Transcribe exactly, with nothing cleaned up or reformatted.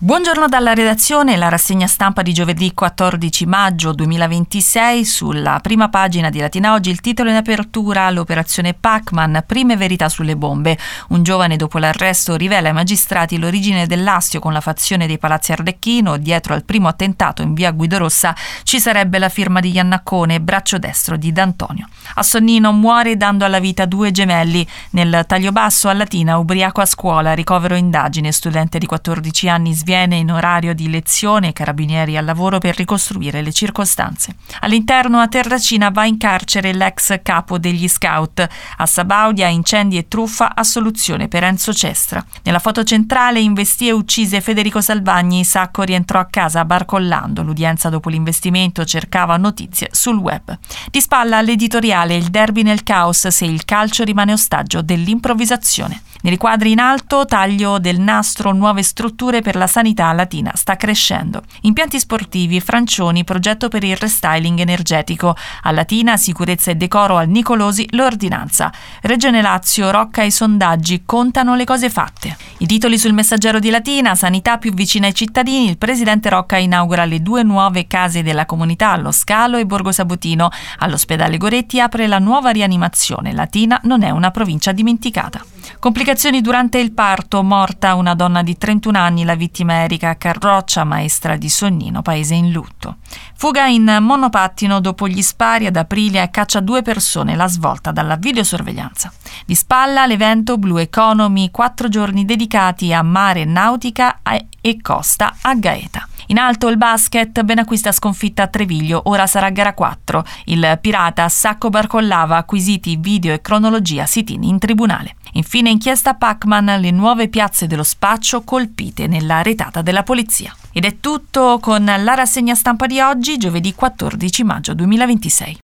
Buongiorno dalla redazione, la rassegna stampa di giovedì quattordici maggio duemilaventisei. Sulla prima pagina di Latina Oggi il titolo in apertura: l'operazione Pac-Man, prime verità sulle bombe. Un giovane dopo l'arresto rivela ai magistrati l'origine dell'astio con la fazione dei Palazzi Arlecchino. Dietro al primo attentato in via Guidorossa ci sarebbe la firma di Iannaccone, braccio destro di D'Antonio. A Sonnino muore dando alla vita due gemelli. Nel Tagliobasso a Latina, ubriaco a scuola, ricovero indagine, studente di quattordici anni sviene in orario di lezione, carabinieri al lavoro per ricostruire le circostanze. All'interno a Terracina va in carcere l'ex capo degli scout. A Sabaudia incendi e truffa, assoluzione per Enzo Cestra. Nella foto centrale investì e uccise Federico Salvagni, Sacco rientrò a casa barcollando. L'udienza dopo l'investimento cercava notizie sul web. Di spalla all'editoriale: il derby nel caos se il calcio rimane ostaggio dell'improvvisazione. Nei riquadri in alto, taglio del nastro, nuove strutture per la sanità latina, sta crescendo. Impianti sportivi, Francioni, progetto per il restyling energetico. A Latina, sicurezza e decoro al Nicolosi, l'ordinanza. Regione Lazio, Rocca i sondaggi, contano le cose fatte. I titoli sul Messaggero di Latina: sanità più vicina ai cittadini, il presidente Rocca inaugura le due nuove case della comunità allo Scalo e Borgo Sabotino. All'ospedale Goretti apre la nuova rianimazione. Latina non è una provincia dimenticata. Complicazioni durante il parto, morta una donna di trentuno anni, la vittima Erika Carroccia, maestra di Sonnino, paese in lutto. Fuga in monopattino dopo gli spari ad Aprilia e caccia due persone, la svolta dalla videosorveglianza. Di spalla l'evento Blue Economy, quattro giorni dedicati a mare, nautica e costa a Gaeta. In alto il basket, Benacquista sconfitta a Treviglio, ora sarà gara quattro. Il pirata Sacco barcollava, acquisiti video e cronologia, sit-in in tribunale. Infine inchiesta Pac-Man, le nuove piazze dello spaccio colpite nella retata della polizia. Ed è tutto con la rassegna stampa di oggi, giovedì quattordici maggio duemilaventisei.